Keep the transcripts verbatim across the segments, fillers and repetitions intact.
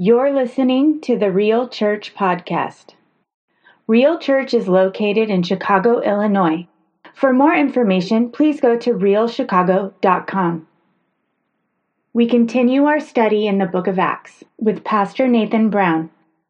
You're listening to the Real Church Podcast. Real Church is located in Chicago, Illinois. For more information, please go to real chicago dot com. We continue our study in the book of Acts with Pastor Nathan Brown.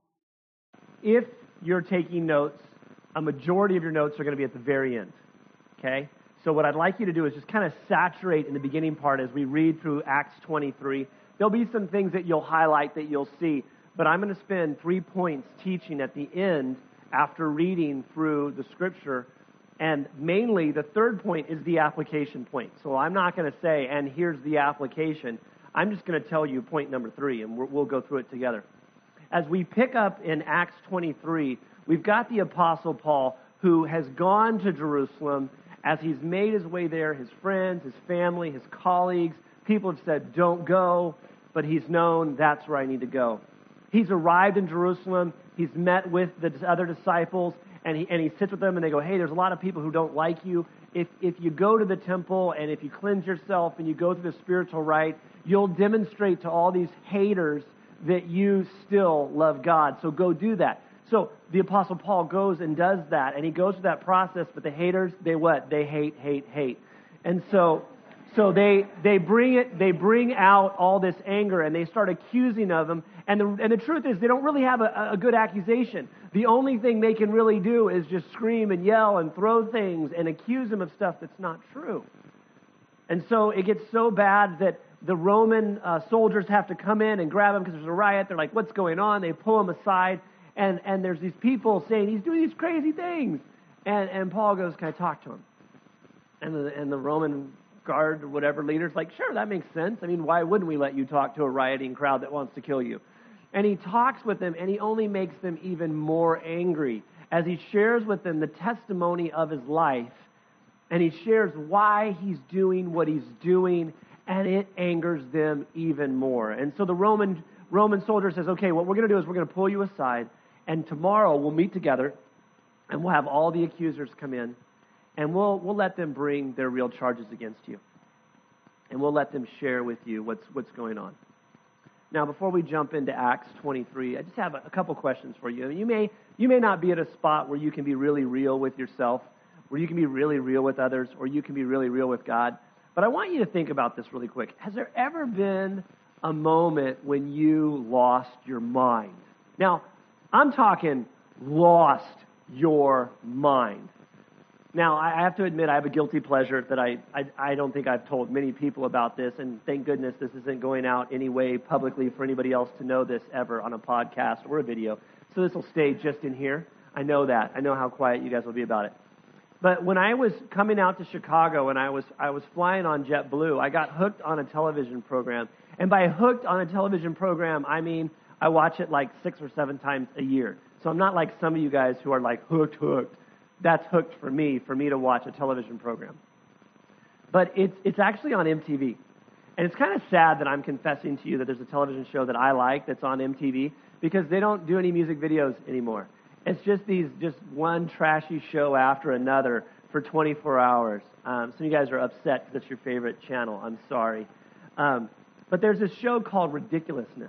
If you're taking notes, a majority of your notes are going to be at the very end, okay? So what I'd like you to do is just kind of saturate in the beginning part as we read through Acts twenty-three. There'll be some things that you'll highlight that you'll see, but I'm going to spend three points teaching at the end after reading through the Scripture, and mainly the third point is the application point. So I'm not going to say, and here's the application. I'm just going to tell you point number three, and we'll go through it together. As we pick up in Acts twenty-three, we've got the Apostle Paul who has gone to Jerusalem. As he's made his way there, his friends, his family, his colleagues, people have said, don't go, but he's known that's where I need to go. He's arrived in Jerusalem. He's met with the other disciples, and he, and he sits with them, and they go, hey, there's a lot of people who don't like you. If, if you go to the temple, and if you cleanse yourself, and you go through the spiritual rite, you'll demonstrate to all these haters that you still love God. So go do that. So the Apostle Paul goes and does that, and he goes through that process, but the haters, they what? They hate, hate, hate. And so so they they bring it, they bring out all this anger, and they start accusing of him. And the, and the truth is, they don't really have a, a good accusation. The only thing they can really do is just scream and yell and throw things and accuse him of stuff that's not true. And so it gets so bad that the Roman uh, soldiers have to come in and grab him because there's a riot. They're like, what's going on? They pull him aside. And and there's these people saying, he's doing these crazy things. And and Paul goes, can I talk to him? And the, and the Roman guard or whatever leader's like, sure, that makes sense. I mean, why wouldn't we let you talk to a rioting crowd that wants to kill you? And he talks with them, and he only makes them even more angry as he shares with them the testimony of his life. And he shares why he's doing what he's doing, and it angers them even more. And so the Roman Roman soldier says, okay, what we're going to do is we're going to pull you aside, and tomorrow we'll meet together, and we'll have all the accusers come in, and we'll we'll let them bring their real charges against you. And we'll let them share with you what's what's going on. Now, before we jump into Acts twenty-three, I just have a, a couple questions for you. You may you may not be at a spot where you can be really real with yourself, where you can be really real with others, or you can be really real with God. But I want you to think about this really quick. Has there ever been a moment when you lost your mind? Now, I'm talking lost your mind. Now, I have to admit, I have a guilty pleasure that I, I, I don't think I've told many people about this, and thank goodness this isn't going out any way publicly for anybody else to know this ever on a podcast or a video. So this will stay just in here. I know that. I know how quiet you guys will be about it. But when I was coming out to Chicago and I was I was flying on JetBlue, I got hooked on a television program. And by hooked on a television program, I mean I watch it like six or seven times a year. So I'm not like some of you guys who are like hooked, hooked. That's hooked for me, for me to watch a television program. But it's it's actually on M T V. And it's kind of sad that I'm confessing to you that there's a television show that I like that's on M T V because they don't do any music videos anymore. It's just these, just one trashy show after another for twenty-four hours. Um, some of you guys are upset because it's your favorite channel. I'm sorry. Um, but there's this show called Ridiculousness.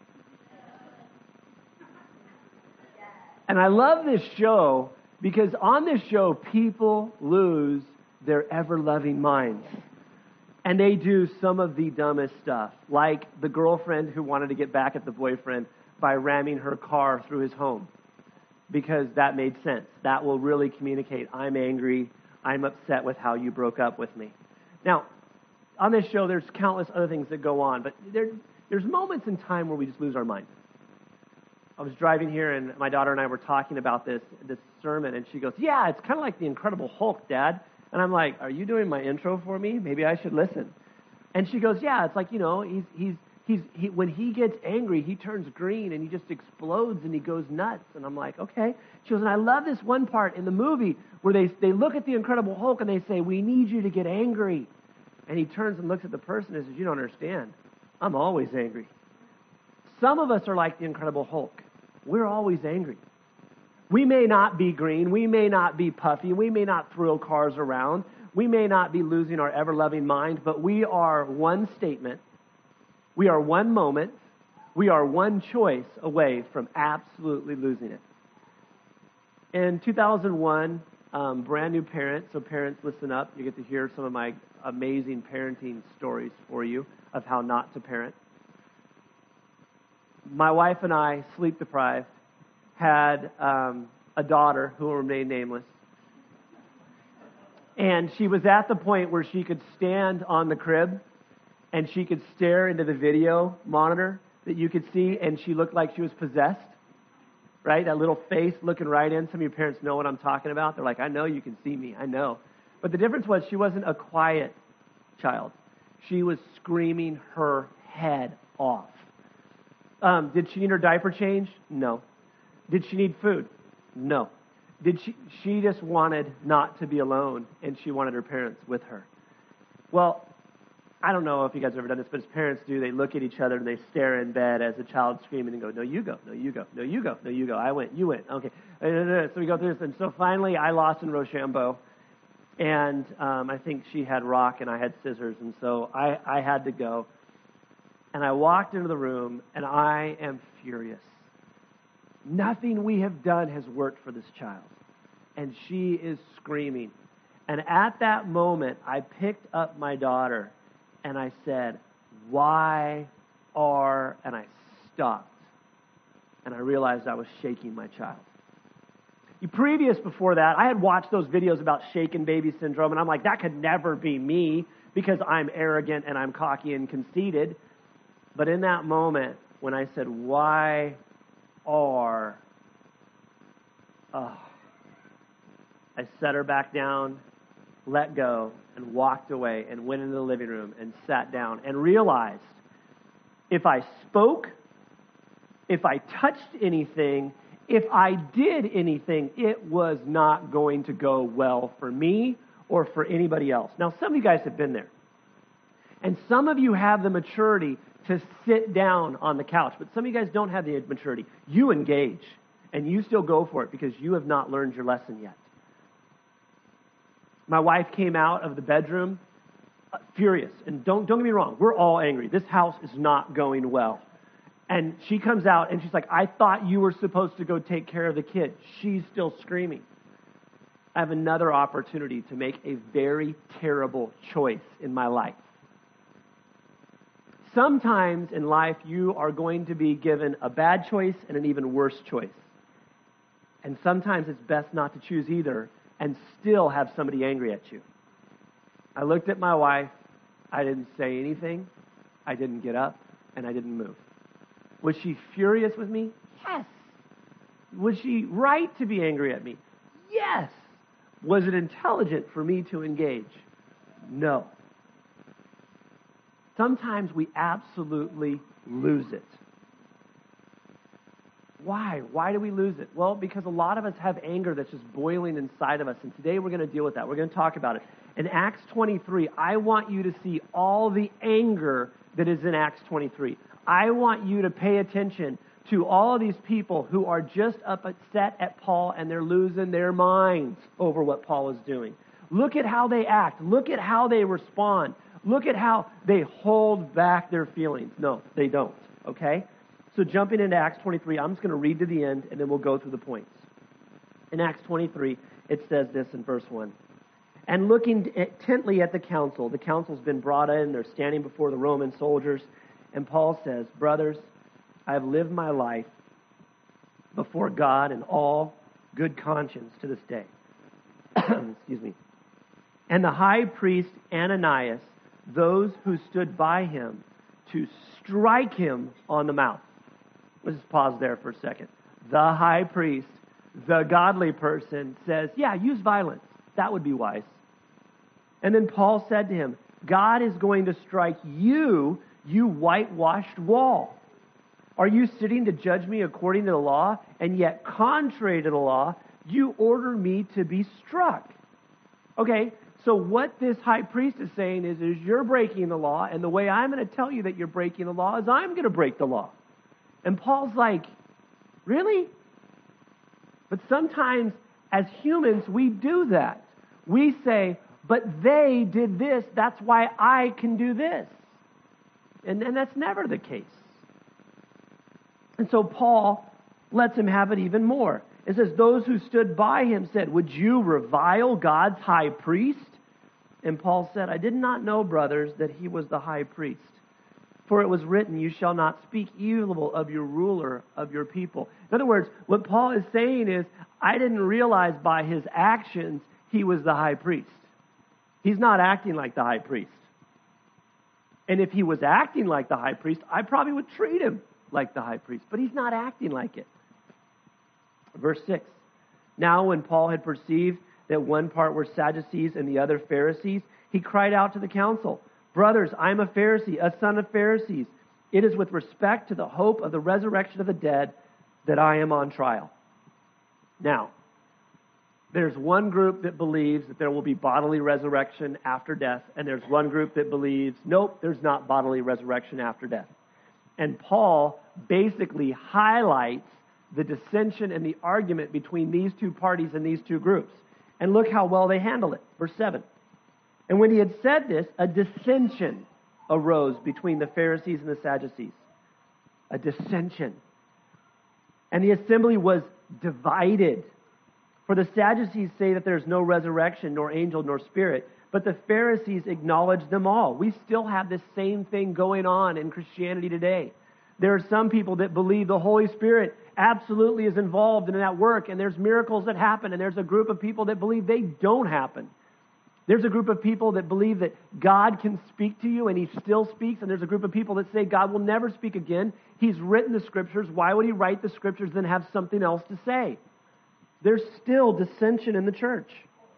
And I love this show because on this show, people lose their ever-loving minds. And they do some of the dumbest stuff, like the girlfriend who wanted to get back at the boyfriend by ramming her car through his home. Because that made sense. That will really communicate, I'm angry, I'm upset with how you broke up with me. Now, on this show, there's countless other things that go on, but there, there's moments in time where we just lose our mind. I was driving here, and my daughter and I were talking about this, this sermon, and she goes, yeah, it's kind of like the Incredible Hulk, Dad. And I'm like, are you doing my intro for me? Maybe I should listen. And she goes, yeah, it's like, you know, he's he's He's, he, when he gets angry, he turns green and he just explodes and he goes nuts. And I'm like, okay. She goes, and I love this one part in the movie where they, they look at the Incredible Hulk and they say, we need you to get angry. And he turns and looks at the person and says, you don't understand. I'm always angry. Some of us are like the Incredible Hulk. We're always angry. We may not be green. We may not be puffy. We may not throw cars around. We may not be losing our ever-loving mind, but we are one statement. We are one moment. We are one choice away from absolutely losing it. In two thousand one, um, brand new parent, so parents listen up. You get to hear some of my amazing parenting stories for you of how not to parent. My wife and I, sleep deprived, had um, a daughter who will remain nameless. And she was at the point where she could stand on the crib and she could stare into the video monitor that you could see, and she looked like she was possessed, right? That little face looking right in. Some of your parents know what I'm talking about. They're like, I know you can see me. I know. But the difference was she wasn't a quiet child. She was screaming her head off. Um, did she need her diaper changed? No. Did she need food? No. Did she? She just wanted not to be alone, and she wanted her parents with her. Well, I don't know if you guys have ever done this, but as parents do, they look at each other and they stare in bed as the child's screaming and go, no, you go, no, you go, no, you go, no, you go. I went, you went. Okay. So we go through this. And so finally I lost in Rochambeau. And um, I think she had rock and I had scissors. And so I, I had to go. And I walked into the room and I am furious. Nothing we have done has worked for this child. And she is screaming. And at that moment, I picked up my daughter and I said, why are, and I stopped. And I realized I was shaking my child. Previous before that, I had watched those videos about shaken baby syndrome, and I'm like, that could never be me because I'm arrogant and I'm cocky and conceited. But in that moment, when I said, why are, oh, I set her back down, let go, and walked away and went into the living room and sat down and realized if I spoke, if I touched anything, if I did anything, it was not going to go well for me or for anybody else. Now, some of you guys have been there. And some of you have the maturity to sit down on the couch, but some of you guys don't have the maturity. You engage, and you still go for it because you have not learned your lesson yet. My wife came out of the bedroom uh, furious. And don't, don't get me wrong, we're all angry. This house is not going well. And she comes out and she's like, I thought you were supposed to go take care of the kid. She's still screaming. I have another opportunity to make a very terrible choice in my life. Sometimes in life you are going to be given a bad choice and an even worse choice. And sometimes it's best not to choose either and still have somebody angry at you. I looked at my wife. I didn't say anything. I didn't get up, and I didn't move. Was she furious with me? Yes. Was she right to be angry at me? Yes. Was it intelligent for me to engage? No. Sometimes we absolutely lose it. Why? Why do we lose it? Well, because a lot of us have anger that's just boiling inside of us, and today we're going to deal with that. We're going to talk about it. In Acts twenty-three, I want you to see all the anger that is in Acts twenty-three. I want you to pay attention to all of these people who are just upset at Paul and they're losing their minds over what Paul is doing. Look at how they act. Look at how they respond. Look at how they hold back their feelings. No, they don't. Okay? So jumping into Acts twenty-three, I'm just going to read to the end and then we'll go through the points. In Acts twenty-three, it says this in verse one. And looking intently at the council, the council's been brought in, they're standing before the Roman soldiers, and Paul says, brothers, I have lived my life before God in all good conscience to this day. Excuse me. And the high priest Ananias, those who stood by him to strike him on the mouth. Let's just pause there for a second. The high priest, the godly person, says, yeah, use violence. That would be wise. And then Paul said to him, God is going to strike you, you whitewashed wall. Are you sitting to judge me according to the law? And yet, contrary to the law, you order me to be struck. Okay, so what this high priest is saying is, is you're breaking the law, and the way I'm going to tell you that you're breaking the law is I'm going to break the law. And Paul's like, really? But sometimes, as humans, we do that. We say, but they did this, that's why I can do this. And, and that's never the case. And so Paul lets him have it even more. It says, those who stood by him said, would you revile God's high priest? And Paul said, I did not know, brothers, that he was the high priest. For it was written, you shall not speak evil of your ruler of your people. In other words, what Paul is saying is, I didn't realize by his actions he was the high priest. He's not acting like the high priest. And if he was acting like the high priest, I probably would treat him like the high priest. But he's not acting like it. Verse six. Now when Paul had perceived that one part were Sadducees and the other Pharisees, he cried out to the council, brothers, I am a Pharisee, a son of Pharisees. It is with respect to the hope of the resurrection of the dead that I am on trial. Now, there's one group that believes that there will be bodily resurrection after death, and there's one group that believes, nope, there's not bodily resurrection after death. And Paul basically highlights the dissension and the argument between these two parties and these two groups. And look how well they handle it. Verse seven. And when he had said this, a dissension arose between the Pharisees and the Sadducees. A dissension. And the assembly was divided. For the Sadducees say that there's no resurrection, nor angel, nor spirit. But the Pharisees acknowledge them all. We still have this same thing going on in Christianity today. There are some people that believe the Holy Spirit absolutely is involved in that work, and there's miracles that happen, and there's a group of people that believe they don't happen. There's a group of people that believe that God can speak to you, and He still speaks, and there's a group of people that say God will never speak again. He's written the Scriptures. Why would He write the Scriptures then have something else to say? There's still dissension in the church.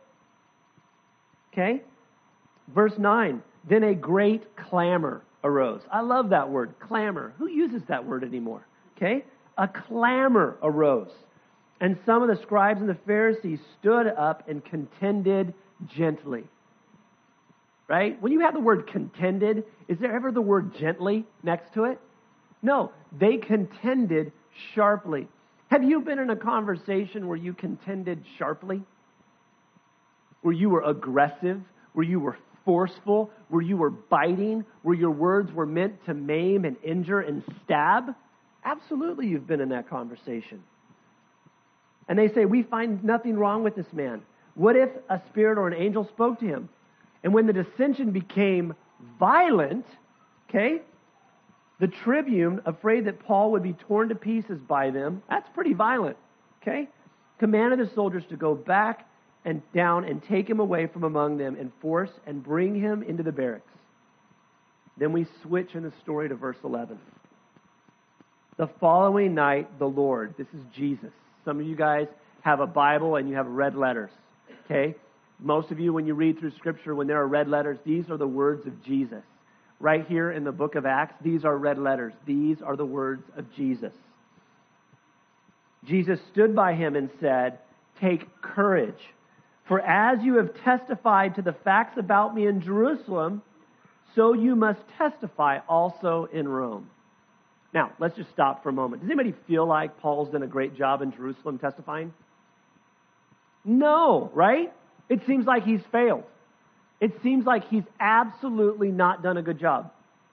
Okay? Verse nine, then a great clamor arose. I love that word, clamor. Who uses that word anymore? Okay? A clamor arose. And some of the scribes and the Pharisees stood up and contended gently. Right? When you have the word contended, is there ever the word gently next to it? No, they contended sharply. Have you been in a conversation where you contended sharply? Where you were aggressive? Where you were forceful? Where you were biting? Where your words were meant to maim and injure and stab? Absolutely, you've been in that conversation. And they say, we find nothing wrong with this man. What if a spirit or an angel spoke to him? And when the dissension became violent, okay, the tribune, afraid that Paul would be torn to pieces by them, that's pretty violent, okay, commanded the soldiers to go back and down and take him away from among them in force and bring him into the barracks. Then we switch in the story to verse eleven. The following night, the Lord, this is Jesus. Some of you guys have a Bible and you have red letters, okay? Most of you, when you read through Scripture, when there are red letters, these are the words of Jesus. Right here in the book of Acts, these are red letters. These are the words of Jesus. Jesus stood by him and said, take courage, for as you have testified to the facts about me in Jerusalem, so you must testify also in Rome. Now, let's just stop for a moment. Does anybody feel like Paul's done a great job in Jerusalem testifying? No, right? It seems like he's failed. It seems like he's absolutely not done a good job.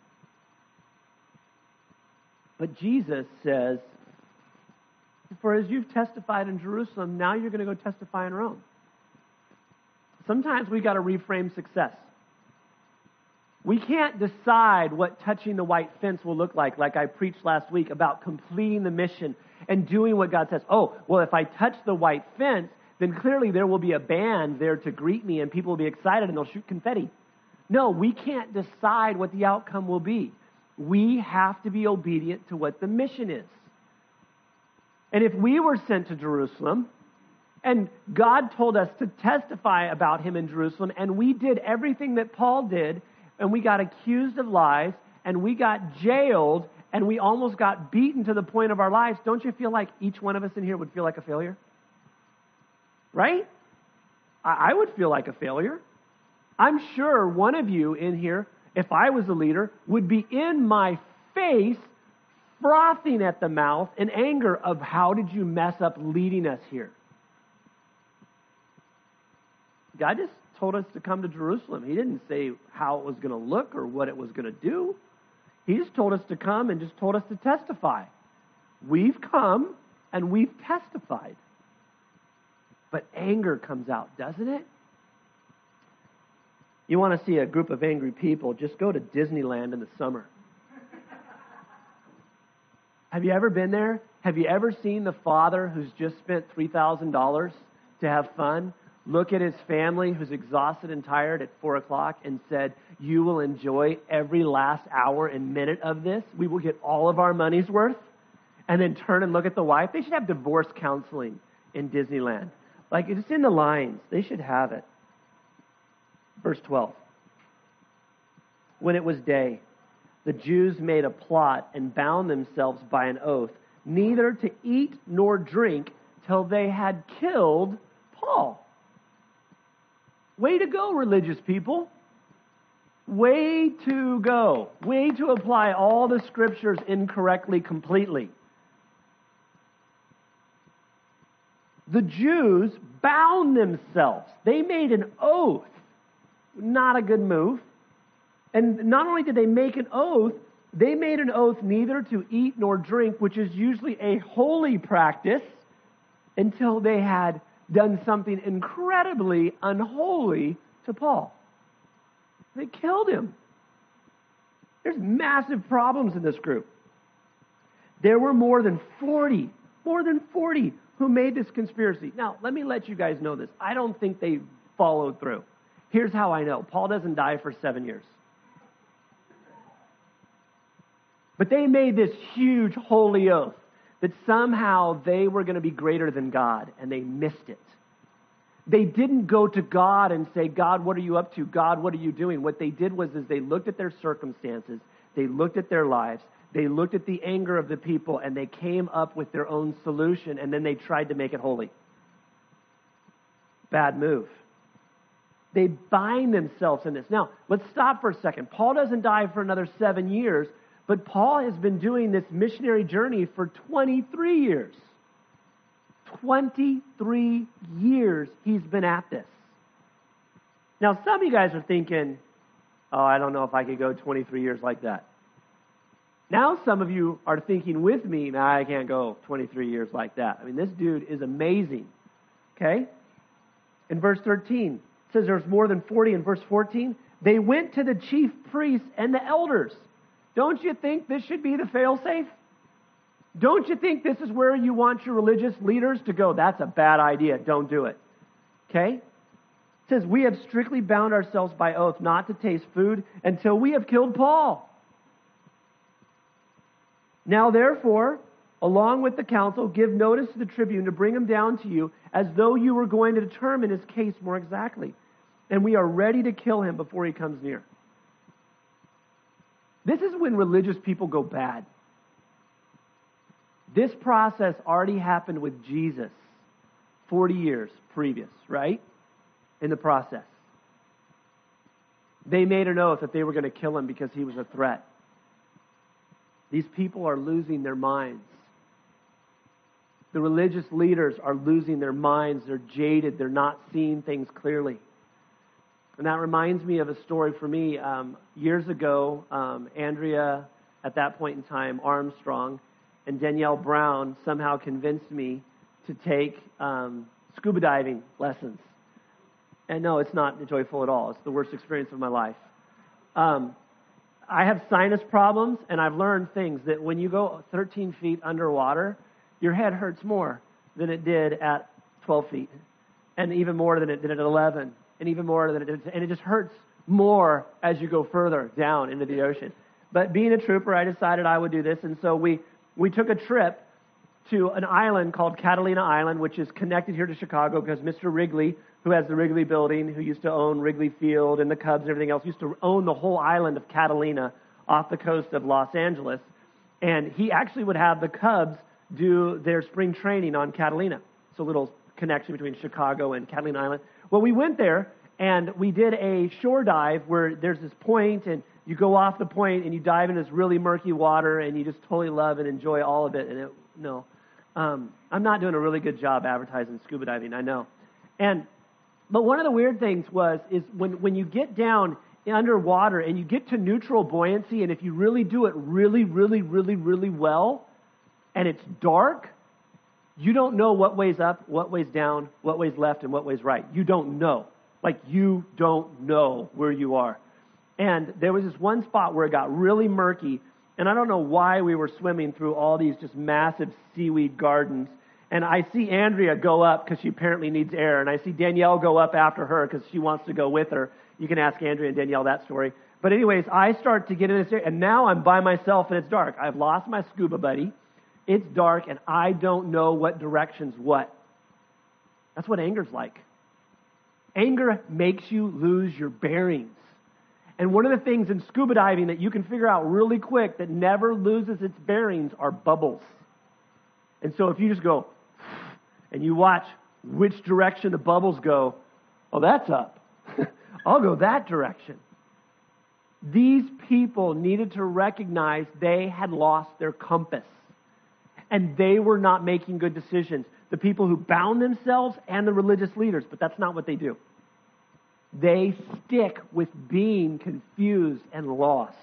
But Jesus says, for as you've testified in Jerusalem, now you're going to go testify in Rome. Sometimes we got to reframe success. We can't decide what touching the white fence will look like, like I preached last week about completing the mission and doing what God says. Oh, well, if I touch the white fence, then clearly there will be a band there to greet me and people will be excited and they'll shoot confetti. No, we can't decide what the outcome will be. We have to be obedient to what the mission is. And if we were sent to Jerusalem and God told us to testify about Him in Jerusalem and we did everything that Paul did, and we got accused of lies, and we got jailed, and we almost got beaten to the point of our lives, don't you feel like each one of us in here would feel like a failure? Right? I would feel like a failure. I'm sure one of you in here, if I was a leader, would be in my face, frothing at the mouth in anger of how did you mess up leading us here? God just told us to come to Jerusalem. He didn't say how it was going to look or what it was going to do. He just told us to come and just told us to testify. We've come and we've testified. But anger comes out, doesn't it? You want to see a group of angry people, just go to Disneyland in the summer. Have you ever been there? Have you ever seen the father who's just spent three thousand dollars to have fun look at his family who's exhausted and tired at four o'clock and said, you will enjoy every last hour and minute of this. We will get all of our money's worth. And then turn and look at the wife. They should have divorce counseling in Disneyland. Like, it's in the lines. They should have it. Verse twelve. When it was day, the Jews made a plot and bound themselves by an oath, neither to eat nor drink till they had killed Paul. Way to go, religious people. Way to go. Way to apply all the scriptures incorrectly completely. The Jews bound themselves. They made an oath. Not a good move. And not only did they make an oath, they made an oath neither to eat nor drink, which is usually a holy practice, until they had done something incredibly unholy to Paul. They killed him. There's massive problems in this group. There were more than forty, more than forty who made this conspiracy. Now, let me let you guys know this. I don't think they followed through. Here's how I know. Paul doesn't die for seven years. But they made this huge holy oath that somehow they were going to be greater than God, and they missed it. They didn't go to God and say, God, what are you up to? God, what are you doing? What they did was is they looked at their circumstances, they looked at their lives, they looked at the anger of the people, and they came up with their own solution, and then they tried to make it holy. Bad move. They bind themselves in this. Now, let's stop for a second. Paul doesn't die for another seven years, but Paul has been doing this missionary journey for twenty-three years. twenty-three years he's been at this. Now, some of you guys are thinking, oh, I don't know if I could go twenty-three years like that. Now some of you are thinking with me, nah, I can't go twenty-three years like that. I mean, this dude is amazing. Okay? In verse thirteen, it says there's more than forty. In verse fourteen, they went to the chief priests and the elders. Don't you think this should be the fail-safe? Don't you think this is where you want your religious leaders to go? That's a bad idea. Don't do it. Okay? It says, we have strictly bound ourselves by oath not to taste food until we have killed Paul. Now, therefore, along with the council, give notice to the tribune to bring him down to you as though you were going to determine his case more exactly. And we are ready to kill him before he comes near. This is when religious people go bad. This process already happened with Jesus forty years previous, right? In the process. They made an oath that they were going to kill him because he was a threat. These people are losing their minds. The religious leaders are losing their minds. They're jaded. They're not seeing things clearly. And that reminds me of a story for me. Um, years ago, um, Andrea, at that point in time, Armstrong, and Danielle Brown somehow convinced me to take um, scuba diving lessons. And no, it's not joyful at all. It's the worst experience of my life. Um, I have sinus problems, and I've learned things that when you go thirteen feet underwater, your head hurts more than it did at twelve feet, and even more than it did at eleven, and even more than it did, and it just hurts more as you go further down into the ocean. But being a trooper, I decided I would do this, and so we, we took a trip to an island called Catalina Island, which is connected here to Chicago because Mister Wrigley, who has the Wrigley Building, who used to own Wrigley Field and the Cubs and everything else, used to own the whole island of Catalina off the coast of Los Angeles. And he actually would have the Cubs do their spring training on Catalina. It's a little connection between Chicago and Catalina Island. Well, we went there, and we did a shore dive where there's this point, and you go off the point, and you dive in this really murky water, and you just totally love and enjoy all of it. And it, no, um, I'm not doing a really good job advertising scuba diving, I know. And but one of the weird things was is when, when you get down underwater and you get to neutral buoyancy, and if you really do it really, really, really, really well, and it's dark, you don't know what way's up, what way's down, what way's left, and what way's right. You don't know. Like, you don't know where you are. And there was this one spot where it got really murky, and I don't know why we were swimming through all these just massive seaweed gardens. And I see Andrea go up because she apparently needs air, and I see Danielle go up after her because she wants to go with her. You can ask Andrea and Danielle that story. But anyways, I start to get in this area, and now I'm by myself, and it's dark. I've lost my scuba buddy. It's dark, and I don't know what direction's what. That's what anger's like. Anger makes you lose your bearings. And one of the things in scuba diving that you can figure out really quick that never loses its bearings are bubbles. And so if you just go, and you watch which direction the bubbles go, oh, that's up. I'll go that direction. These people needed to recognize they had lost their compass. And they were not making good decisions. The people who bound themselves and the religious leaders, but that's not what they do. They stick with being confused and lost.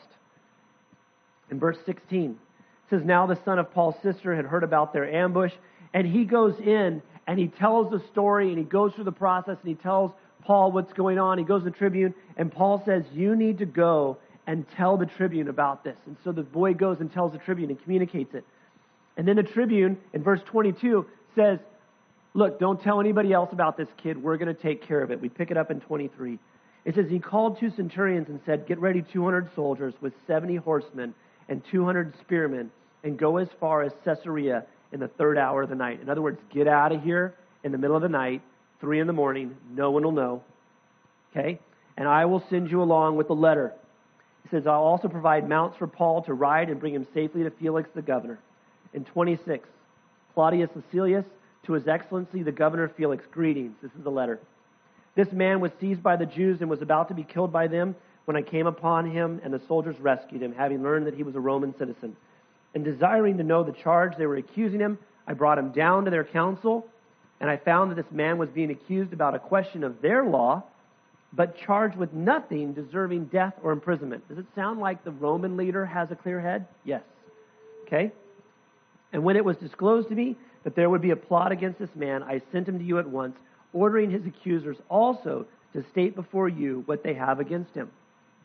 In verse sixteen, it says, now the son of Paul's sister had heard about their ambush, and he goes in and he tells the story, and he goes through the process, and he tells Paul what's going on. He goes to the Tribune, and Paul says, you need to go and tell the Tribune about this. And so the boy goes and tells the Tribune and communicates it. And then the Tribune, in verse twenty-two, says, look, don't tell anybody else about this kid. We're going to take care of it. We pick it up in twenty-three. It says, he called two centurions and said, get ready two hundred soldiers with seventy horsemen and two hundred spearmen, and go as far as Caesarea in the third hour of the night. In other words, get out of here in the middle of the night, three in the morning. No one will know. Okay? And I will send you along with the letter. He says, I'll also provide mounts for Paul to ride and bring him safely to Felix the governor. In twenty-six, Claudius Lucilius, to His Excellency the Governor Felix, greetings. This is the letter. This man was seized by the Jews and was about to be killed by them when I came upon him, and the soldiers rescued him, having learned that he was a Roman citizen. And desiring to know the charge they were accusing him, I brought him down to their council, and I found that this man was being accused about a question of their law, but charged with nothing deserving death or imprisonment. Does it sound like the Roman leader has a clear head? Yes. Okay? And when it was disclosed to me that there would be a plot against this man, I sent him to you at once, ordering his accusers also to state before you what they have against him.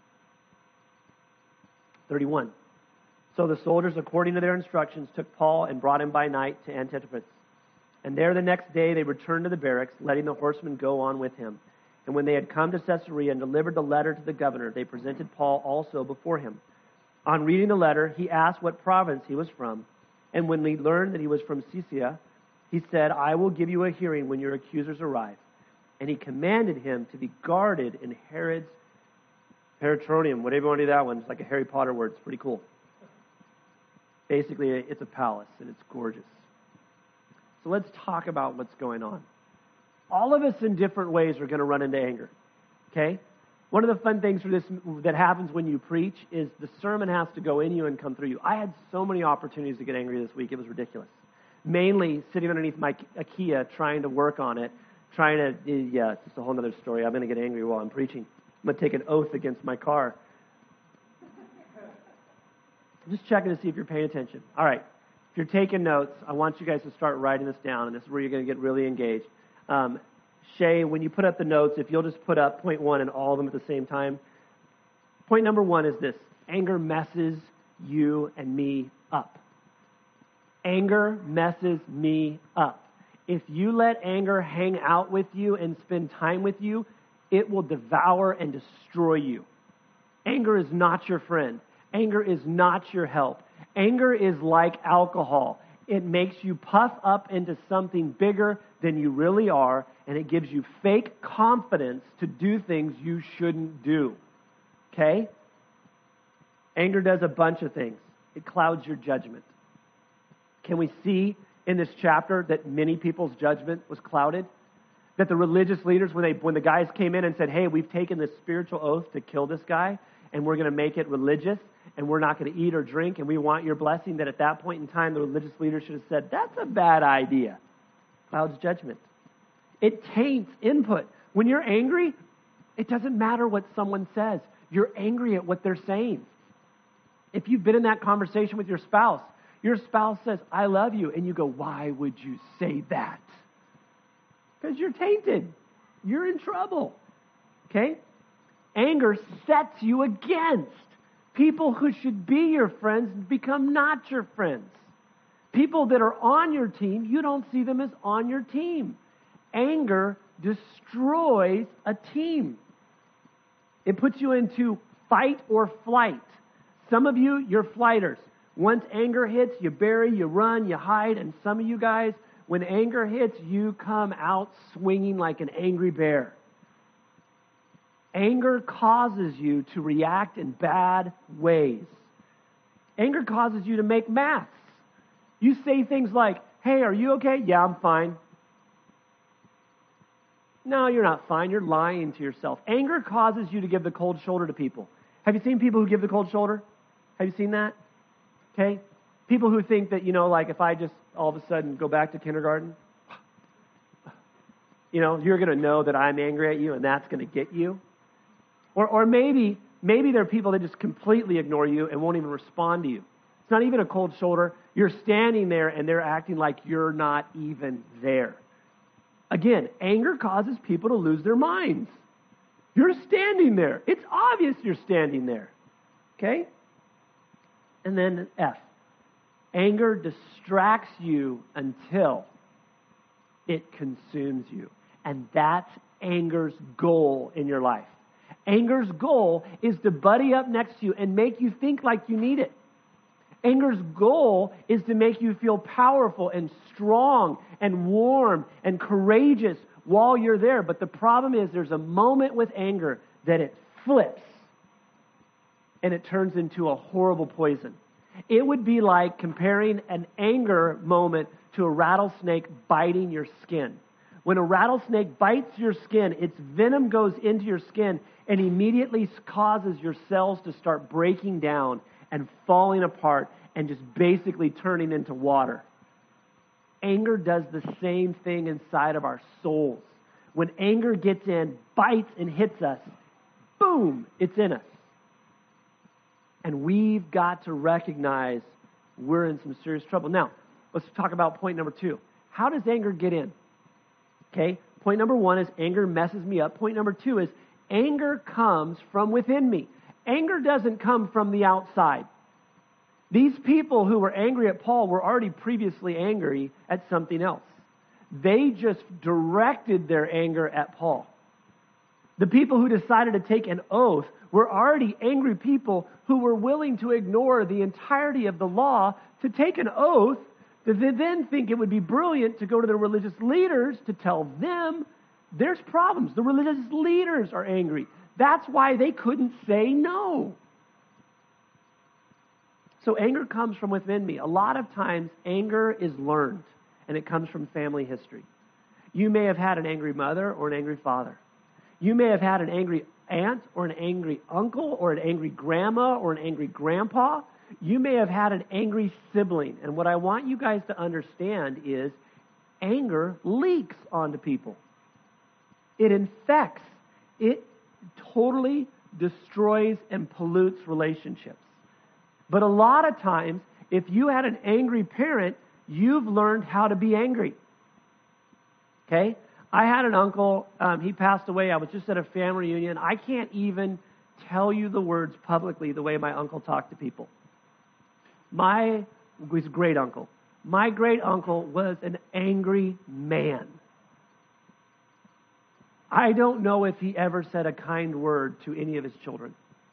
thirty-one. So the soldiers, according to their instructions, took Paul and brought him by night to Antipatris. And there the next day they returned to the barracks, letting the horsemen go on with him. And when they had come to Caesarea and delivered the letter to the governor, they presented Paul also before him. On reading the letter, he asked what province he was from. And when we learned that he was from Caesarea, he said, I will give you a hearing when your accusers arrive. And he commanded him to be guarded in Herod's Paratronium. Whatever you want to do that one. It's like a Harry Potter word. It's pretty cool. Basically, it's a palace, and it's gorgeous. So let's talk about what's going on. All of us in different ways are going to run into anger. Okay? One of the fun things for this that happens when you preach is the sermon has to go in you and come through you. I had so many opportunities to get angry this week. It was ridiculous. Mainly sitting underneath my IKEA trying to work on it, trying to, yeah, it's just a whole other story. I'm going to get angry while I'm preaching. I'm going to take an oath against my car. I'm just checking to see if you're paying attention. All right. If you're taking notes, I want you guys to start writing this down, and this is where you're going to get really engaged. Um, Shay, when you put up the notes, if you'll just put up point one and all of them at the same time. Point number one is this. Anger messes you and me up. Anger messes me up. If you let anger hang out with you and spend time with you, it will devour and destroy you. Anger is not your friend. Anger is not your help. Anger is like alcohol. It makes you puff up into something bigger than you really are, and it gives you fake confidence to do things you shouldn't do. Okay? Anger does a bunch of things. It clouds your judgment. Can we see in this chapter that many people's judgment was clouded? That the religious leaders, when they when the guys came in and said, hey, we've taken this spiritual oath to kill this guy, and we're going to make it religious, and we're not going to eat or drink, and we want your blessing, that at that point in time, the religious leaders should have said, that's a bad idea. Clouds judgment. It taints input. When you're angry, it doesn't matter what someone says. You're angry at what they're saying. If you've been in that conversation with your spouse, Your spouse says, I love you, and you go, why would you say that? Because you're tainted. You're in trouble. Okay? Anger sets you against people who should be your friends become not your friends. People that are on your team, you don't see them as on your team. Anger destroys a team. It puts you into fight or flight. Some of you, you're flighters. Once anger hits, you bury, you run, you hide. And some of you guys, when anger hits, you come out swinging like an angry bear. Anger causes you to react in bad ways. Anger causes you to make masks. You say things like, hey, are you okay? Yeah, I'm fine. No, you're not fine. You're lying to yourself. Anger causes you to give the cold shoulder to people. Have you seen people who give the cold shoulder? Have you seen that? Okay? People who think that, you know, like if I just all of a sudden go back to kindergarten, you know, you're going to know that I'm angry at you and that's going to get you. Or or maybe, maybe there are people that just completely ignore you and won't even respond to you. It's not even a cold shoulder. You're standing there and they're acting like you're not even there. Again, anger causes people to lose their minds. You're standing there. It's obvious you're standing there. Okay? And then F. Anger distracts you until it consumes you. And that's anger's goal in your life. Anger's goal is to buddy up next to you and make you think like you need it. Anger's goal is to make you feel powerful and strong and warm and courageous while you're there. But the problem is there's a moment with anger that it flips and it turns into a horrible poison. It would be like comparing an anger moment to a rattlesnake biting your skin. When a rattlesnake bites your skin, its venom goes into your skin and immediately causes your cells to start breaking down and falling apart and just basically turning into water. Anger does the same thing inside of our souls. When anger gets in, bites and hits us, boom, it's in us. And we've got to recognize we're in some serious trouble. Now, let's talk about point number two. How does anger get in? Okay, point number one is anger messes me up. Point number two is anger comes from within me. Anger doesn't come from the outside. These people who were angry at Paul were already previously angry at something else. They just directed their anger at Paul. The people who decided to take an oath were already angry people who were willing to ignore the entirety of the law to take an oath, that they then think it would be brilliant to go to the religious leaders to tell them there's problems. The religious leaders are angry. That's why they couldn't say no. So anger comes from within me. A lot of times anger is learned, and it comes from family history. You may have had an angry mother or an angry father. You may have had an angry aunt or an angry uncle or an angry grandma or an angry grandpa. You may have had an angry sibling. And what I want you guys to understand is anger leaks onto people. It infects. It totally destroys and pollutes relationships. But a lot of times, if you had an angry parent, you've learned how to be angry. Okay? I had an uncle, um, he passed away. I was just at a family reunion. I can't even tell you the words publicly the way my uncle talked to people. My was great uncle. My great uncle was an angry man. I don't know if he ever said a kind word to any of his children.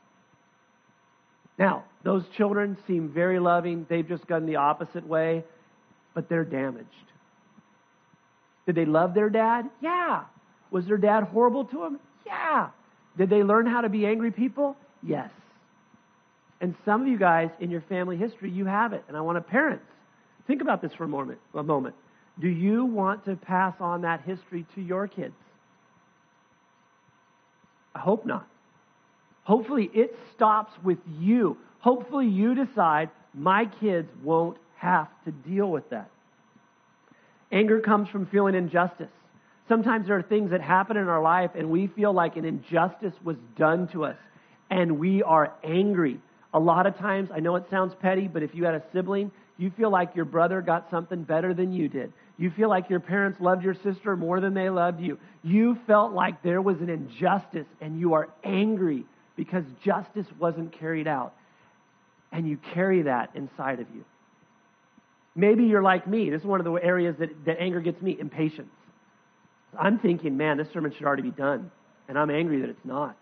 Now, those children seem very loving. They've just gone the opposite way, but they're damaged. Did they love their dad? Yeah. Was their dad horrible to them? Yeah. Did they learn how to be angry people? Yes. And some of you guys in your family history, you have it. And I want to, parents, think about this for a moment. A moment. Do you want to pass on that history to your kids? I hope not. Hopefully it stops with you. Hopefully you decide, my kids won't have to deal with that. Anger comes from feeling injustice. Sometimes there are things that happen in our life and we feel like an injustice was done to us and we are angry. A lot of times, I know it sounds petty, but if you had a sibling, You feel like your brother got something better than you did. You feel like your parents loved your sister more than they loved you. You felt like there was an injustice, and you are angry because justice wasn't carried out. And you carry that inside of you. Maybe you're like me. This is one of the areas that, that anger gets me, impatience. I'm thinking, man, this sermon should already be done. And I'm angry that it's not.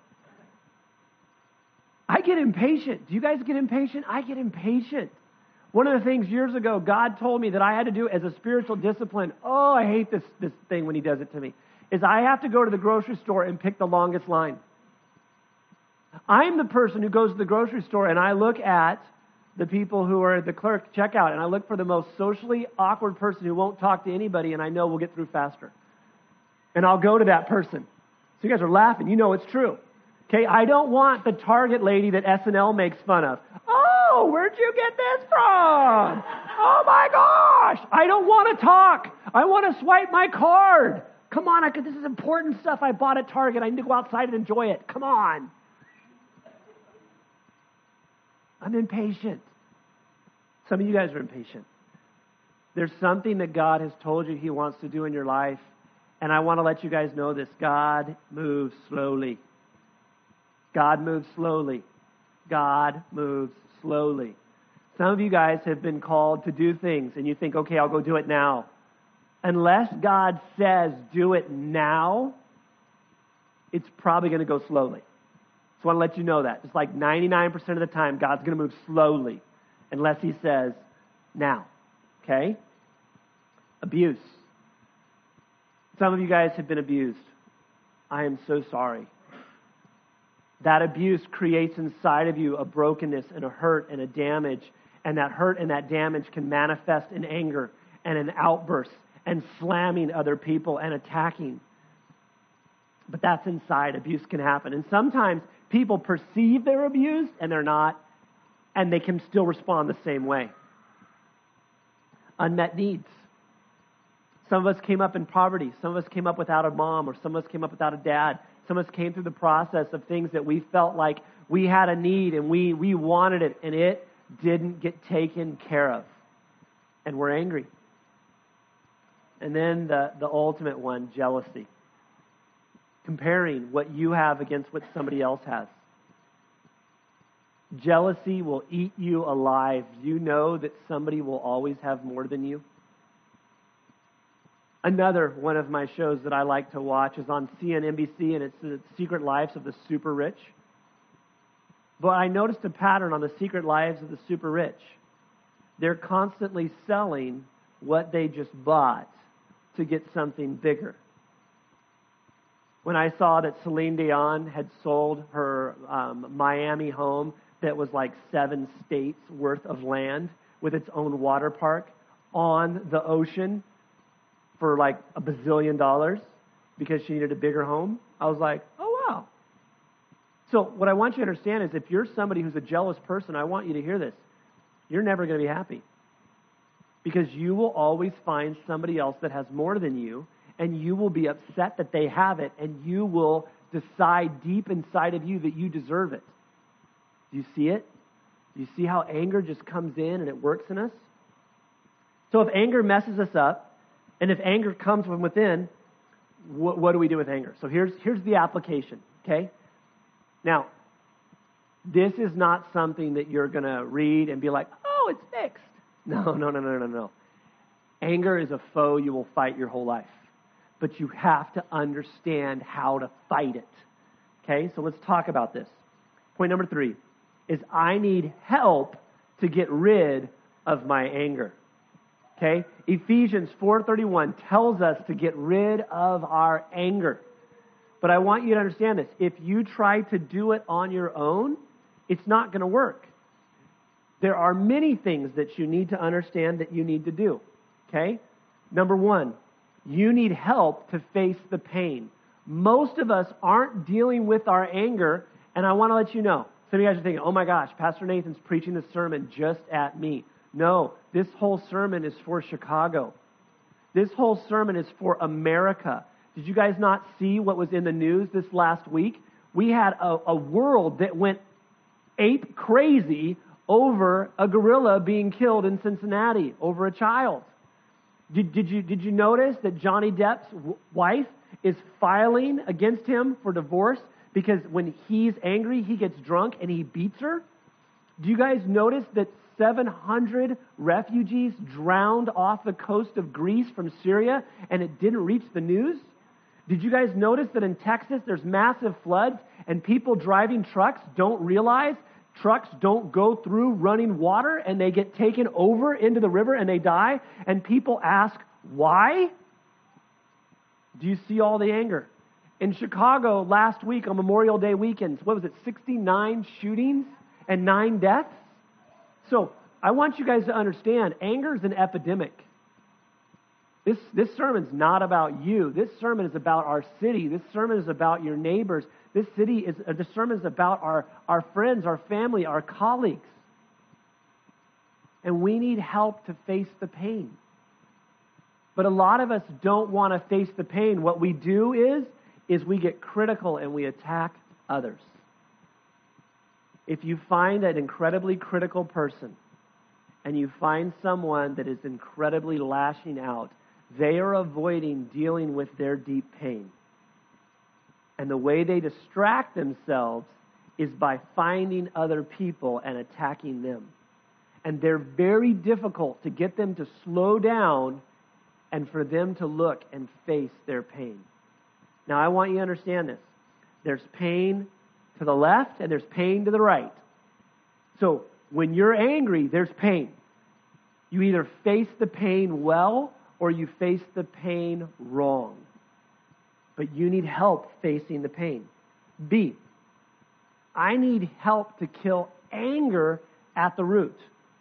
I get impatient. Do you guys get impatient? I get impatient. One of the things years ago God told me that I had to do as a spiritual discipline, oh, I hate this, this thing when he does it to me, is I have to go to the grocery store and pick the longest line. I'm the person who goes to the grocery store and I look at the people who are at the clerk checkout and I look for the most socially awkward person who won't talk to anybody and I know we'll get through faster. And I'll go to that person. So you guys are laughing. You know it's true. Okay, I don't want the Target lady that S N L makes fun of. Oh, where'd you get this from? Oh my gosh. I don't want to talk. I want to swipe my card. Come on, I could, this is important stuff I bought at Target. I need to go outside and enjoy it. Come on. I'm impatient. Some of you guys are impatient. There's something that God has told you he wants to do in your life. And I want to let you guys know this. God moves slowly. God moves slowly. God moves slowly. Some of you guys have been called to do things and you think, okay, I'll go do it now. Unless God says do it now, it's probably going to go slowly. So I want to let you know that. It's like ninety-nine percent of the time, God's going to move slowly unless he says now. Okay? Abuse. Some of you guys have been abused. I am so sorry. That abuse creates inside of you a brokenness and a hurt and a damage. And that hurt and that damage can manifest in anger and in outbursts and slamming other people and attacking. But that's inside. Abuse can happen. And sometimes people perceive they're abused and they're not. And they can still respond the same way. Unmet needs. Some of us came up in poverty. Some of us came up without a mom, or some of us came up without a dad. Some of us came through the process of things that we felt like we had a need and we, we wanted it and it didn't get taken care of. And we're angry. And then the, the ultimate one, jealousy. Comparing what you have against what somebody else has. Jealousy will eat you alive. You know that somebody will always have more than you. Another one of my shows that I like to watch is on C N N B C, and it's The Secret Lives of the Super Rich. But I noticed a pattern on The Secret Lives of the Super Rich. They're constantly selling what they just bought to get something bigger. When I saw that Celine Dion had sold her um, Miami home that was like seven states worth of land with its own water park on the ocean, for like a bazillion dollars because she needed a bigger home, I was like, oh, wow. So what I want you to understand is if you're somebody who's a jealous person, I want you to hear this. You're never going to be happy because you will always find somebody else that has more than you, and you will be upset that they have it, and you will decide deep inside of you that you deserve it. Do you see it? Do you see how anger just comes in and it works in us? So if anger messes us up, and if anger comes from within, what, what do we do with anger? So here's, here's the application, okay? Now, this is not something that you're going to read and be like, oh, it's fixed. No, no, no, no, no, no. Anger is a foe you will fight your whole life. But you have to understand how to fight it. Okay, so let's talk about this. Point number three is I need help to get rid of my anger. Okay, Ephesians four thirty-one tells us to get rid of our anger. But I want you to understand this. If you try to do it on your own, it's not going to work. There are many things that you need to understand that you need to do. Okay? Number one, you need help to face the pain. Most of us aren't dealing with our anger, and I want to let you know. Some of you guys are thinking, oh my gosh, Pastor Nathan's preaching this sermon just at me. No, this whole sermon is for Chicago. This whole sermon is for America. Did you guys not see what was in the news this last week? We had a, a world that went ape crazy over a gorilla being killed in Cincinnati, over a child. Did, did, you, did you notice that Johnny Depp's w- wife is filing against him for divorce because when he's angry, he gets drunk and he beats her? Do you guys notice that seven hundred refugees drowned off the coast of Greece from Syria and it didn't reach the news? Did you guys notice that in Texas there's massive floods and people driving trucks don't realize trucks don't go through running water and they get taken over into the river and they die? And people ask, why? Do you see all the anger? In Chicago last week on Memorial Day weekend, what was it, sixty-nine shootings and nine deaths? So I want you guys to understand, anger is an epidemic. This, this sermon's not about you. This sermon is about our city. This sermon is about your neighbors. This city is, uh, the sermon is about our, our friends, our family, our colleagues. And we need help to face the pain. But a lot of us don't want to face the pain. What we do is, is we get critical and we attack others. If you find an incredibly critical person and you find someone that is incredibly lashing out, they are avoiding dealing with their deep pain. And the way they distract themselves is by finding other people and attacking them. And they're very difficult to get them to slow down and for them to look and face their pain. Now, I want you to understand this. There's pain to the left and there's pain to the right. So, when you're angry, there's pain. You either face the pain well or you face the pain wrong. But you need help facing the pain. B, I need help to kill anger at the root.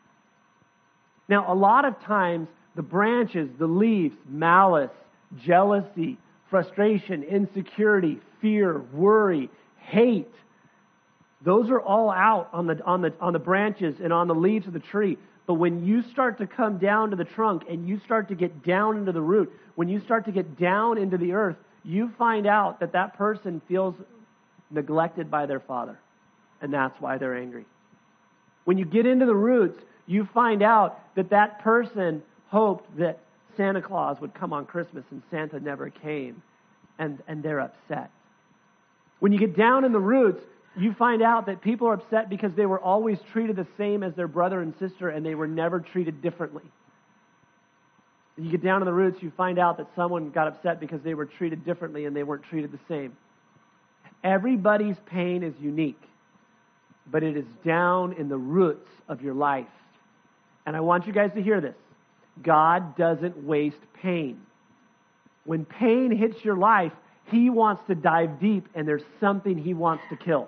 Now, a lot of times, the branches, the leaves, malice, jealousy, frustration, insecurity, fear, worry, hate, those are all out on the, on the, on the branches and on the leaves of the tree. But when you start to come down to the trunk and you start to get down into the root, when you start to get down into the earth, you find out that that person feels neglected by their father. And that's why they're angry. When you get into the roots, you find out that that person hoped that Santa Claus would come on Christmas and Santa never came. And, and they're upset. When you get down in the roots, you find out that people are upset because they were always treated the same as their brother and sister and they were never treated differently. You get down in the roots, you find out that someone got upset because they were treated differently and they weren't treated the same. Everybody's pain is unique, but it is down in the roots of your life. And I want you guys to hear this. God doesn't waste pain. When pain hits your life, He wants to dive deep and there's something He wants to kill.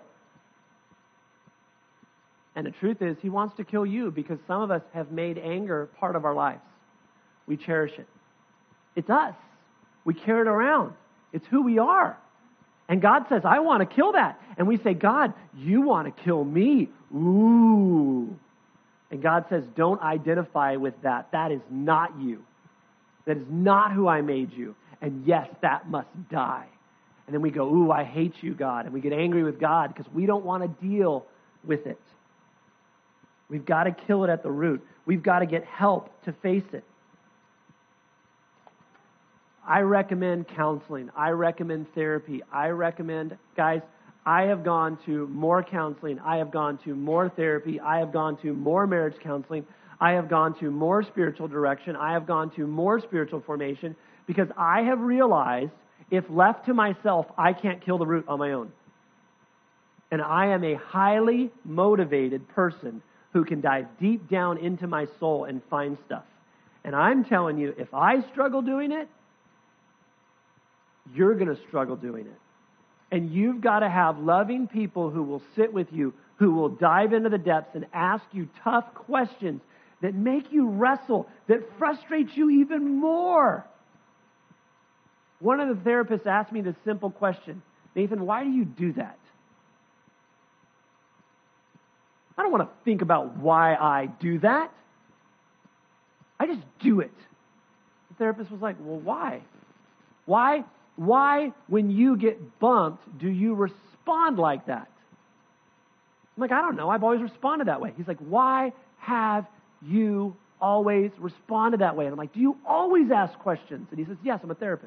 And the truth is, He wants to kill you because some of us have made anger part of our lives. We cherish it. It's us. We carry it around. It's who we are. And God says, I want to kill that. And we say, God, you want to kill me. Ooh. And God says, don't identify with that. That is not you. That is not who I made you. And yes, that must die. And then we go, ooh, I hate you, God. And we get angry with God because we don't want to deal with it. We've got to kill it at the root. We've got to get help to face it. I recommend counseling. I recommend therapy. I recommend, guys, I have gone to more counseling. I have gone to more therapy. I have gone to more marriage counseling. I have gone to more spiritual direction. I have gone to more spiritual formation because I have realized if left to myself, I can't kill the root on my own. And I am a highly motivated person who can dive deep down into my soul and find stuff. And I'm telling you, if I struggle doing it, you're going to struggle doing it. And you've got to have loving people who will sit with you, who will dive into the depths and ask you tough questions that make you wrestle, that frustrate you even more. One of the therapists asked me this simple question, Nathan, why do you do that? I don't want to think about why I do that. I just do it. The therapist was like, well, why? Why? Why, when you get bumped, do you respond like that? I'm like, I don't know. I've always responded that way. He's like, why have you always responded that way? And I'm like, do you always ask questions? And he says, yes, I'm a therapist.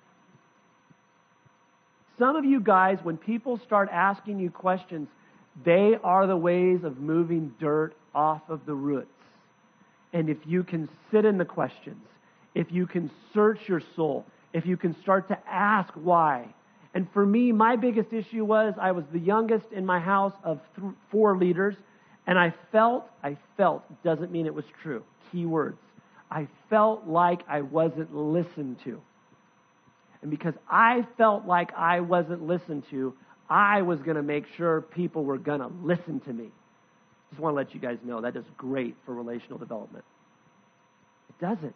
Some of you guys, when people start asking you questions, they are the ways of moving dirt off of the roots. And if you can sit in the questions, if you can search your soul, if you can start to ask why. And for me, my biggest issue was I was the youngest in my house of th- four leaders, and I felt, I felt, doesn't mean it was true, key words. I felt like I wasn't listened to. And because I felt like I wasn't listened to, I was going to make sure people were going to listen to me. Just want to let you guys know that is great for relational development. It doesn't.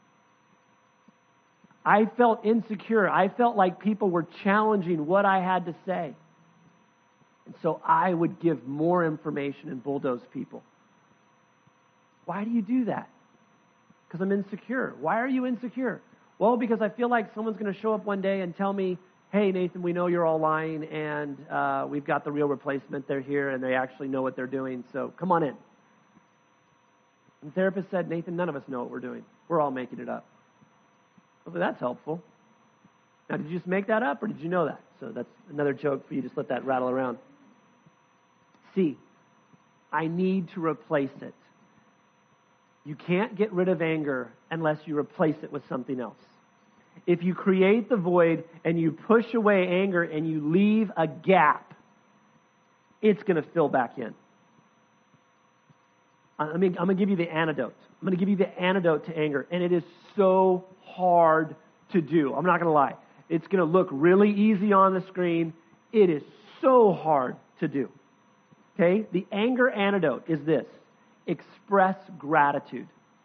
I felt insecure. I felt like people were challenging what I had to say. And so I would give more information and bulldoze people. Why do you do that? Because I'm insecure. Why are you insecure? Well, because I feel like someone's going to show up one day and tell me, hey, Nathan, we know you're all lying, and uh, we've got the real replacement. They're here, and they actually know what they're doing, so come on in. And the therapist said, Nathan, none of us know what we're doing. We're all making it up. Well, that's helpful. Now, did you just make that up, or did you know that? So that's another joke for you. Just let that rattle around. C, I need to replace it. You can't get rid of anger unless you replace it with something else. If you create the void and you push away anger and you leave a gap, it's going to fill back in. I mean, I'm going to give you the antidote. I'm going to give you the antidote to anger, and it is so hard to do. I'm not going to lie. It's going to look really easy on the screen. It is so hard to do. Okay? The anger antidote is this: express gratitude.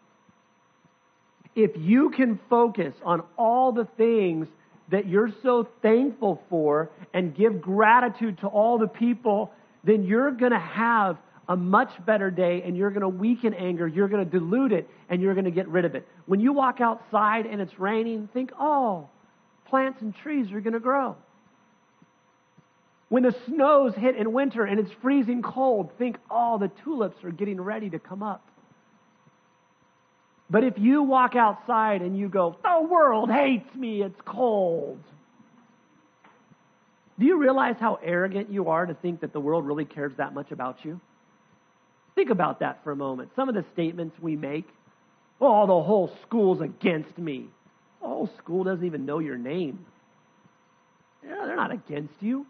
If you can focus on all the things that you're so thankful for and give gratitude to all the people, then you're going to have a much better day, and you're going to weaken anger, you're going to dilute it, and you're going to get rid of it. When you walk outside and it's raining, think, oh, plants and trees are going to grow. When the snows hit in winter and it's freezing cold, think, oh, the tulips are getting ready to come up. But if you walk outside and you go, the world hates me, it's cold. Do you realize how arrogant you are to think that the world really cares that much about you? Think about that for a moment. Some of the statements we make, oh, the whole school's against me. The whole school doesn't even know your name. Yeah, they're not against you.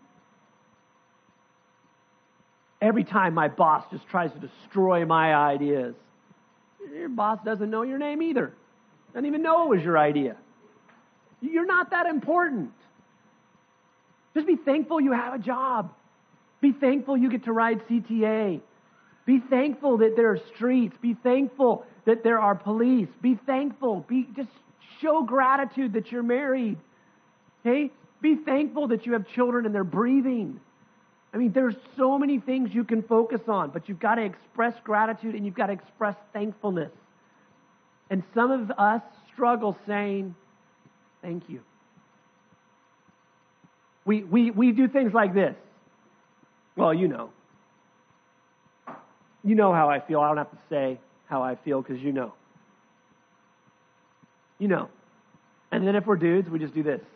Every time my boss just tries to destroy my ideas, your boss doesn't know your name either. Doesn't even know it was your idea. You're not that important. Just be thankful you have a job. Be thankful you get to ride C T A. Be thankful that there are streets. Be thankful that there are police. Be thankful. Be just show gratitude that you're married. Okay? Be thankful that you have children and they're breathing. I mean, there's so many things you can focus on, but you've got to express gratitude and you've got to express thankfulness. And some of us struggle saying, thank you. We, we, we do things like this. Well, you know. You know how I feel. I don't have to say how I feel because you know. You know. And then if we're dudes, we just do this.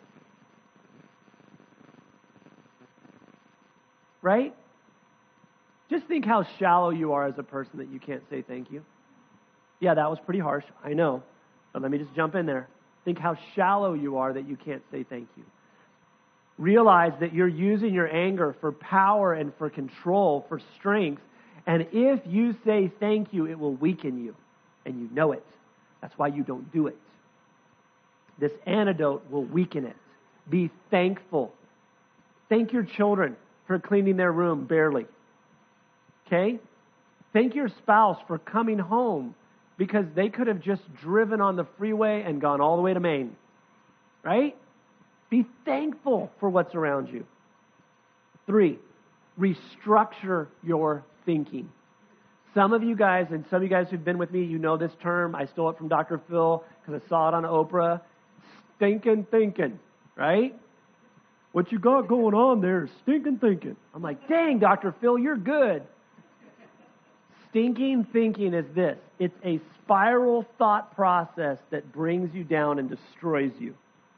Right? Just think how shallow you are as a person that you can't say thank you. Yeah, that was pretty harsh. I know. But let me just jump in there. Think how shallow you are that you can't say thank you. Realize that you're using your anger for power and for control, for strength. And if you say thank you, it will weaken you. And you know it. That's why you don't do it. This antidote will weaken it. Be thankful. Thank your children for cleaning their room barely. Okay? Thank your spouse for coming home because they could have just driven on the freeway and gone all the way to Maine. Right? Be thankful for what's around you. Three, restructure your thinking. Some of you guys, and some of you guys who've been with me, you know this term. I stole it from Doctor Phil because I saw it on Oprah. Stinking thinking, right? What you got going on there is stinking thinking. I'm like, dang, Doctor Phil, you're good. Stinking thinking is this. It's a spiral thought process that brings you down and destroys you.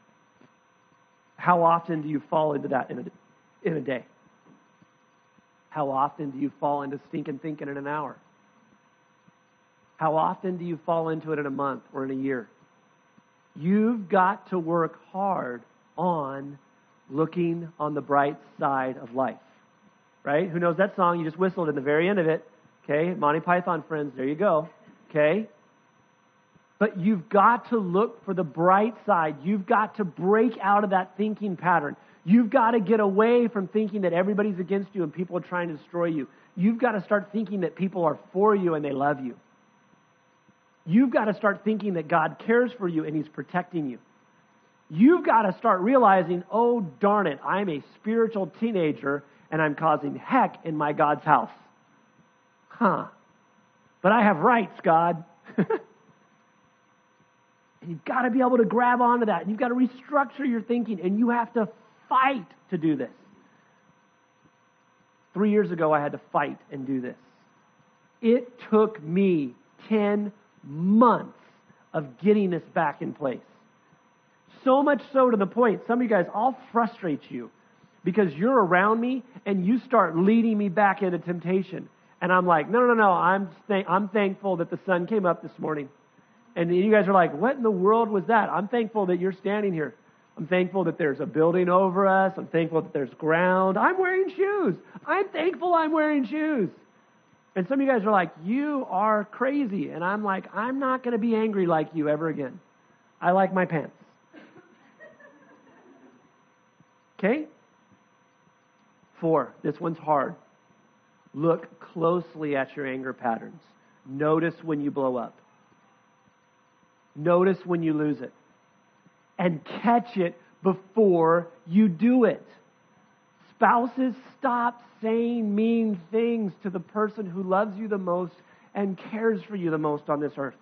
How often do you fall into that in a, in a day? How often do you fall into stinking thinking in an hour? How often do you fall into it in a month or in a year? You've got to work hard on looking on the bright side of life. Right? Who knows that song? You just whistled in the very end of it. Okay? Monty Python friends, there you go. Okay? But you've got to look for the bright side. You've got to break out of that thinking pattern. You've got to get away from thinking that everybody's against you and people are trying to destroy you. You've got to start thinking that people are for you and they love you. You've got to start thinking that God cares for you and He's protecting you. You've got to start realizing, oh, darn it, I'm a spiritual teenager and I'm causing heck in my God's house. Huh. But I have rights, God. And you've got to be able to grab onto that. And you've got to restructure your thinking. And you have to fight to do this. Three years ago, I had to fight and do this. It took me ten months of getting this back in place. So much so to the point, some of you guys, I'll frustrate you because you're around me and you start leading me back into temptation. And I'm like, no, no, no, I'm, th- I'm thankful that the sun came up this morning. And you guys are like, what in the world was that? I'm thankful that you're standing here. I'm thankful that there's a building over us. I'm thankful that there's ground. I'm wearing shoes. I'm thankful I'm wearing shoes. And some of you guys are like, you are crazy. And I'm like, I'm not going to be angry like you ever again. I like my pants. Okay? Four, this one's hard. Look closely at your anger patterns. Notice when you blow up. Notice when you lose it. And catch it before you do it. Spouses, stop saying mean things to the person who loves you the most and cares for you the most on this earth.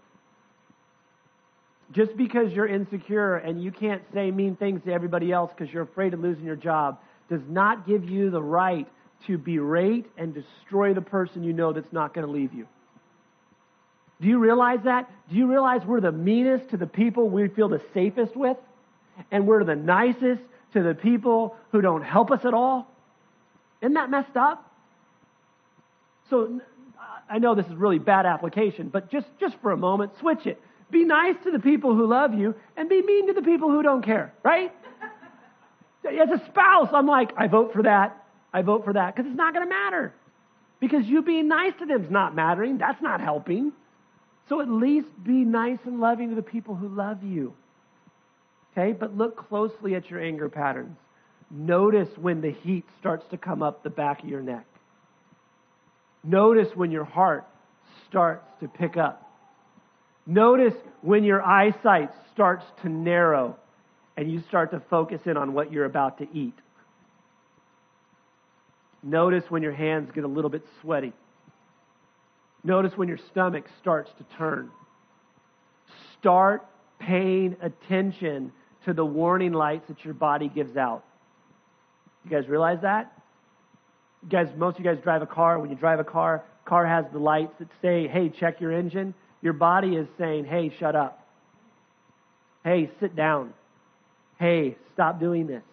Just because you're insecure and you can't say mean things to everybody else because you're afraid of losing your job does not give you the right to berate and destroy the person you know that's not going to leave you. Do you realize that? Do you realize we're the meanest to the people we feel the safest with? And we're the nicest to the people who don't help us at all? Isn't that messed up? So I know this is really bad application, but just, just for a moment, switch it. Be nice to the people who love you and be mean to the people who don't care, right? As a spouse, I'm like, I vote for that. I vote for that because it's not going to matter. Because you being nice to them is not mattering. That's not helping. So at least be nice and loving to the people who love you. Okay? But look closely at your anger patterns. Notice when the heat starts to come up the back of your neck. Notice when your heart starts to pick up. Notice when your eyesight starts to narrow and you start to focus in on what you're about to eat. Notice when your hands get a little bit sweaty. Notice when your stomach starts to turn. Start paying attention to the warning lights that your body gives out. You guys realize that? You guys, most of you guys drive a car. When you drive a car, car has the lights that say, hey, check your engine. Your body is saying, hey, shut up. Hey, sit down. Hey, stop doing this.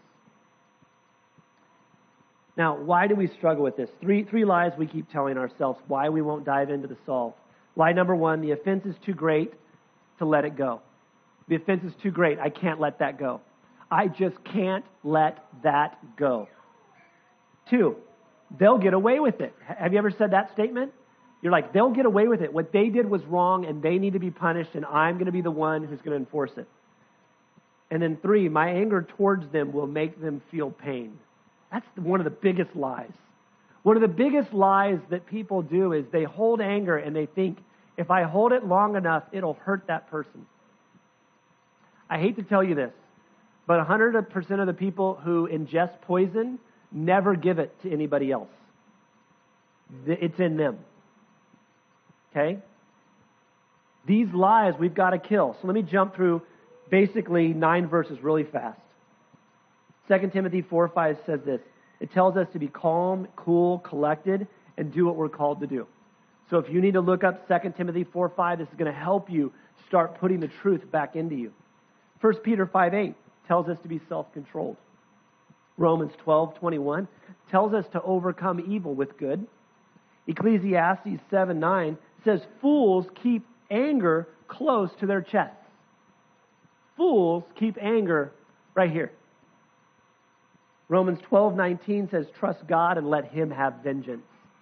Now, why do we struggle with this? Three, three lies we keep telling ourselves why we won't dive into the solve. Lie number one, the offense is too great to let it go. The offense is too great. I can't let that go. I just can't let that go. Two, they'll get away with it. Have you ever said that statement? You're like, they'll get away with it. What they did was wrong and they need to be punished and I'm going to be the one who's going to enforce it. And then three, my anger towards them will make them feel pain. That's one of the biggest lies. One of the biggest lies that people do is they hold anger and they think, if I hold it long enough, it'll hurt that person. I hate to tell you this, but one hundred percent of the people who ingest poison never give it to anybody else. It's in them. Okay? These lies we've got to kill. So let me jump through basically nine verses really fast. Second Timothy four five says this. It tells us to be calm, cool, collected, and do what we're called to do. So if you need to look up Second Timothy four five, this is going to help you start putting the truth back into you. First Peter five eight tells us to be self-controlled. Romans twelve twenty-one tells us to overcome evil with good. Ecclesiastes seven nine says fools keep anger close to their chests. Fools keep anger right here. Romans twelve nineteen says trust God and let Him have vengeance.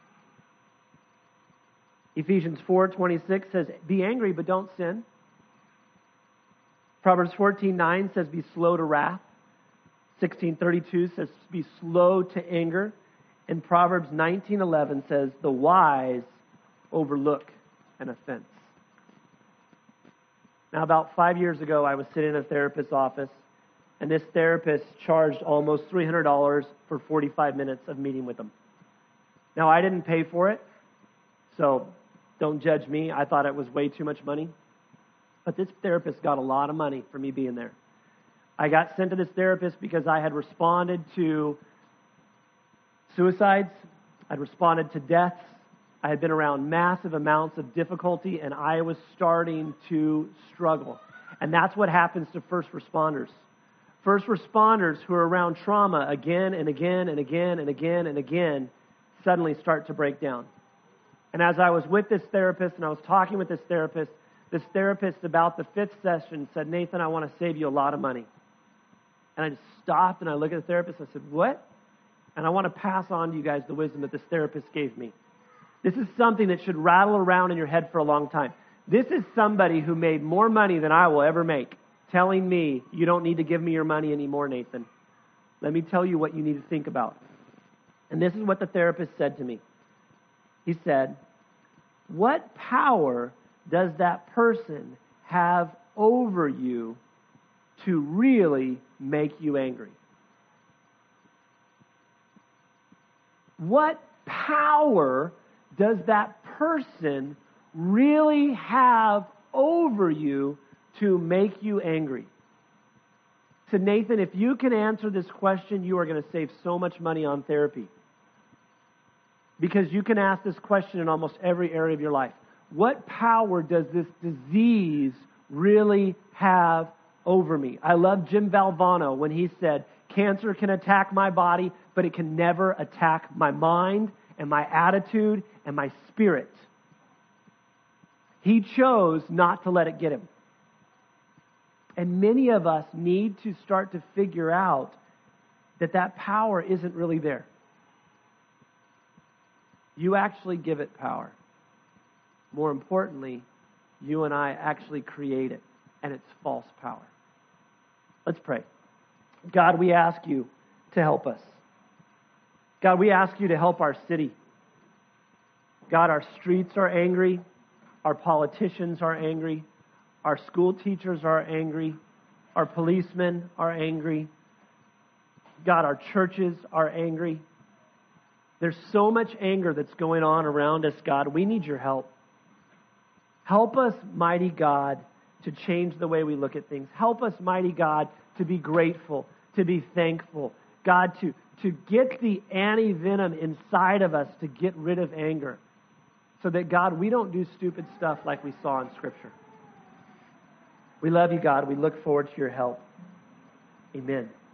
Ephesians four twenty-six says be angry but don't sin. Proverbs fourteen nine says be slow to wrath. sixteen thirty-two says be slow to anger. And Proverbs nineteen eleven says the wise overlook an offense. Now, about five years ago, I was sitting in a therapist's office, and this therapist charged almost three hundred dollars for forty-five minutes of meeting with them. Now, I didn't pay for it, so don't judge me. I thought it was way too much money. But this therapist got a lot of money for me being there. I got sent to this therapist because I had responded to suicides. I'd responded to deaths. I had been around massive amounts of difficulty, and I was starting to struggle. And that's what happens to first responders. First responders who are around trauma again and again and again and again and again suddenly start to break down. And as I was with this therapist and I was talking with this therapist, this therapist about the fifth session said, Nathan, I want to save you a lot of money. And I just stopped and I looked at the therapist and I said, what? And I want to pass on to you guys the wisdom that this therapist gave me. This is something that should rattle around in your head for a long time. This is somebody who made more money than I will ever make, telling me, you don't need to give me your money anymore, Nathan. Let me tell you what you need to think about. And this is what the therapist said to me. He said, what power does that person have over you to really make you angry? What power does that person really have over you to make you angry? So Nathan, if you can answer this question, you are going to save so much money on therapy. Because you can ask this question in almost every area of your life. What power does this disease really have over me? I love Jim Valvano when he said, cancer can attack my body, but it can never attack my mind and my attitude and my spirit. He chose not to let it get him. And many of us need to start to figure out that that power isn't really there. You actually give it power. More importantly, you and I actually create it, and it's false power. Let's pray. God, we ask you to help us. God, we ask you to help our city. God, our streets are angry. Our politicians are angry. Our school teachers are angry. Our policemen are angry. God, our churches are angry. There's so much anger that's going on around us, God. We need your help. Help us, mighty God, to change the way we look at things. Help us, mighty God, to be grateful, to be thankful. God, to, to get the anti-venom inside of us to get rid of anger. So that, God, we don't do stupid stuff like we saw in Scripture. We love you, God. We look forward to your help. Amen.